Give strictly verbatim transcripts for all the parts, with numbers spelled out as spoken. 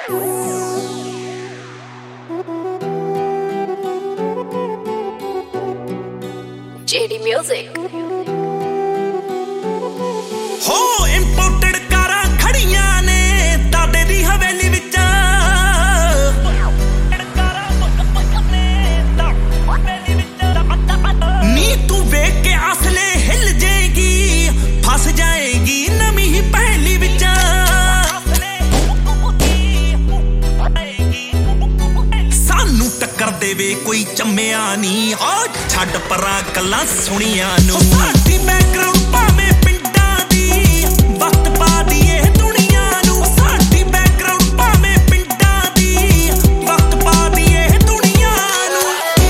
J D Music हो imported कारां खड़ियां ने ताडे दी हवेली विच नी तू वेख के असले हिल जाएगी फस जाएगी नवी ही पहली विच सानू टक्कर देवे कोई चम्मिया नी ओ छड्ड परां गल्लां सुणियां नू साडी बैकग्राउंड भावें पिंडां दी वक्त पा दीए दुनिया नू साडी बैकग्राउंड भावें पिंडां दी वक्त पा दीए दुनिया नू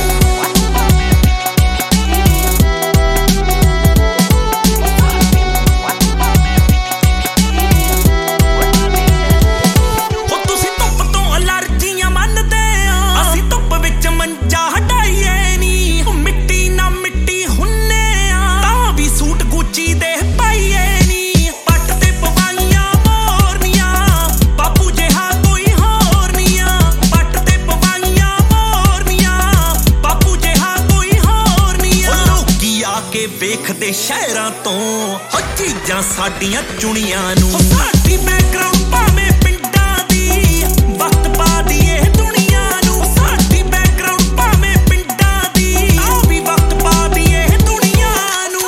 हो तुसीं धुੱਪ ਤੋਂ ਅਲਰਜੀਆਂ ਮੰਨਦੇ ਆ ਅਸੀਂ ਧੁੱਪ ਵਿੱਚ ਮੰਜਾ ਹਟਾਈਏ ਨੀ ਮਿੱਟੀ ਨਾ ਮਿੱਟੀ ਹੁੰਨੇ ਆ ਤਾਂ ਵੀ ਸੂਟ ਗੁੱਚੀ ਦੇ ਪਾਈਏ ਨੀ ਪੱਟ ਤੇ ਪਵਾਈਆਂ ਮੋਰਨੀਆਂ ਬਾਪੂ ਜਿਹਾ ਕੋਈ ਹੋਰ ਨੀ ਆ ਪੱਟ ਤੇ ਪਵਾਈਆਂ ਮੋਰਨੀਆਂ ਬਾਪੂ ਜਿਹਾ ਕੋਈ ਹੋਰ ਨੀ ਆ ਲੋਕੀ ਆ ਕੇ ਵੇਖਦੇ ਸ਼ਹਿਰਾਂ ਤੋਂ ਹੋ ਚੀਜ਼ਾਂ ਸਾਡੀਆਂ ਚੁਣੀਆਂ ਨੂੰ ਸਾਡੀ ਬੈਕਗ੍ਰਾਉਂਡ ਭਾਵੇਂ ਪਿੰਡਾਂ ਦੀ ਵਕਤ ਪਾ ਦਈਏ ਦੁਨੀਆ ਨੂੰ ਸਾਡੀ ਬੈਕਗ੍ਰਾਉਂਡ ਭਾਵੇਂ ਪਿੰਡਾਂ ਦੀ ਤਾਂ ਵੀ ਵਕਤ ਪਾ ਦਈਏ ਦੁਨੀਆ ਨੂੰ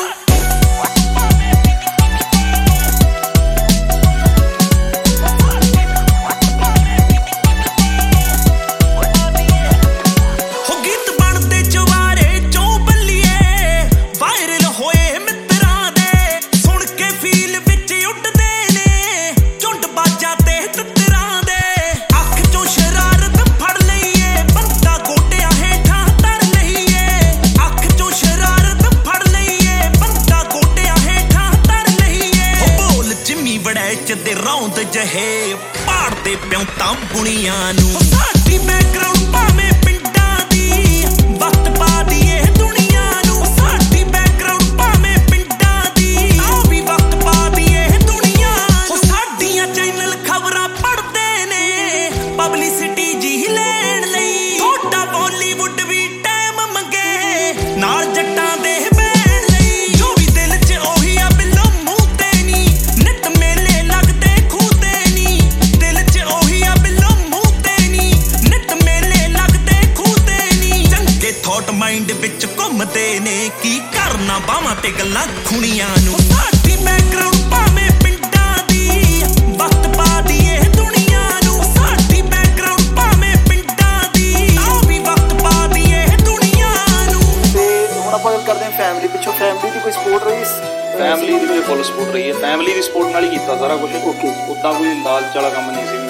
ਹੋ ਗੀਤ ਬਣਦੇ ਚਵਾਰੇ ਚੋਂ ਬੱਲੀਏ ਵਾਇਰਲ ਹੋਏ ਮਿੱਤਰਾਂ ਦੇ ਸੁਣ ਕੇ ਫੀਲ ਵਿੱਚ ਉੱਡਦੇ ਨੇ ਝੁੰਡ ਬਾਜਾਂ ਤੇ ਤਿੱਤਰਾਂ ਦੇ ਅੱਖ ਚੋਂ ਸ਼ਰਾਰਤ ਫੜ ਲਈਏ ਬੰਦਾ ਗੋਡਿਆਂ ਹੇਠਾਂ ਧਰ ਲਈਏ ਅੱਖ ਚੋਂ ਸ਼ਰਾਰਤ ਫੜ ਲਈਏ ਬੰਦਾ ਗੋਡਿਆਂ ਹੇਠਾਂ ਧਰ ਲਈਏ ਹੋ ਬੋਲ ਜਿੰਮੀ ਵੜੈਚ ਦੇ ਰੌਂਦ ਜਹੇ ਪਾੜਦੇ ਪਿਉ ਤਾਂ ਬੁਣੀਆਂ ਨੂੰ ਸਾਡੀ ਬੈਕਗ੍ਰਾਉਂਡ ਭਾਵੇਂ ਪਿੰਡਾਂ ਦੀ ਵਕਤ ਪਾ ਦਈਏ ਦੁਨੀਆ ਨੂੰ ਸਾਡੀ ਬੈਕਗ੍ਰਾਉਂਡ ਭਾਵੇਂ ਪਿੰਡਾਂ ਦੀ ਤਾਂ ਵੀ ਵਕਤ ਪਾ ਦਈਏ ਦੁਨੀਆ ਨੂੰ ਸਾਡੀਆਂ ਚੈਨਲ ਖਬਰਾਂ ਪੜ੍ਹਦੇ ਨੇ ਪਬਲਿਸਿਟੀ ਜੀ ਲੈਣ ਲਈ ਤੁਹਾਡਾ ਬਾਲੀਵੁੱਡ ਵੀ ਟਾਈਮ ਮੰਗੇ ਨਾਲ ਜੱਟਾਂ ਦੇ ਬੈਣ ਲਈ ਜੋ ਵੀ ਦਿਲ 'ਚ ਉਹੀ ਆ ਬਿੱਲੋ ਮੂੰਹ ਤੇ ਨੀ ਨਿੱਤ ਮੇਲੇ ਲੱਗਦੇ ਖੂਹ ਤੇ ਨੀ ਦਿਲ 'ਚ ਉਹੀ ਆ ਬਿੱਲੋ ਮੂੰਹ ਤੇ ਨੀ ਨਿੱਤ ਮੇਲੇ ਲੱਗਦੇ ਖੂਹ ਤੇ ਨੀ ਚੰਗੇ ਥੌਟ ਮਾਈਂਡ ਵਿੱਚ ਘੁੰਮਦੇ ਨੇ ਕੀ ਕਰਨਾ ਬਾਹਾਂ ਤੇ ਗੱਲਾਂ ਖੁਣੀਆਂ ਨੂੰ ਸਾਡੀ ਬੈਕਗ੍ਰਾਉਂਡ ਭਾਵੇਂ ਪਿੰਡਾਂ ਦੀ ਵਕਤ ਪਾ ਦਈਏ ਦੁਨੀਆ ਨੂੰ ਸਾਡੀ ਬੈਕਗ੍ਰਾਉਂਡ ਭਾਵੇਂ ਪਿੰਡਾਂ ਦੀ ਤਾਂ ਵੀ ਵਕਤ ਪਾ ਦਈਏ ਦੁਨੀਆ ਨੂੰ ਤੇ ਹੁਣ ਆਪਾਂ ਗੱਲ ਕਰਦੇ ਹਾਂ ਫੈਮਿਲੀ ਪਿੱਛੋਂ ਫੈਮਿਲੀ ਦੀ ਕੋਈ ਸਪੋਰਟ ਰਹੀ ਫੈਮਿਲੀ ਦੀ ਮੇਰੇ ਫੁੱਲ ਸਪੋਰਟ ਰਹੀ ਹੈ ਫੈਮਿਲੀ ਦੀ ਸਪੋਰਟ ਨਾਲ ਹੀ ਕੀਤਾ ਸਾਰਾ ਕੁਝ ਓਕੇ ਉੱਦਾਂ ਕੋਈ ਲਾਲਚ ਵਾਲਾ ਕੰਮ ਨਹੀਂ ਸੀ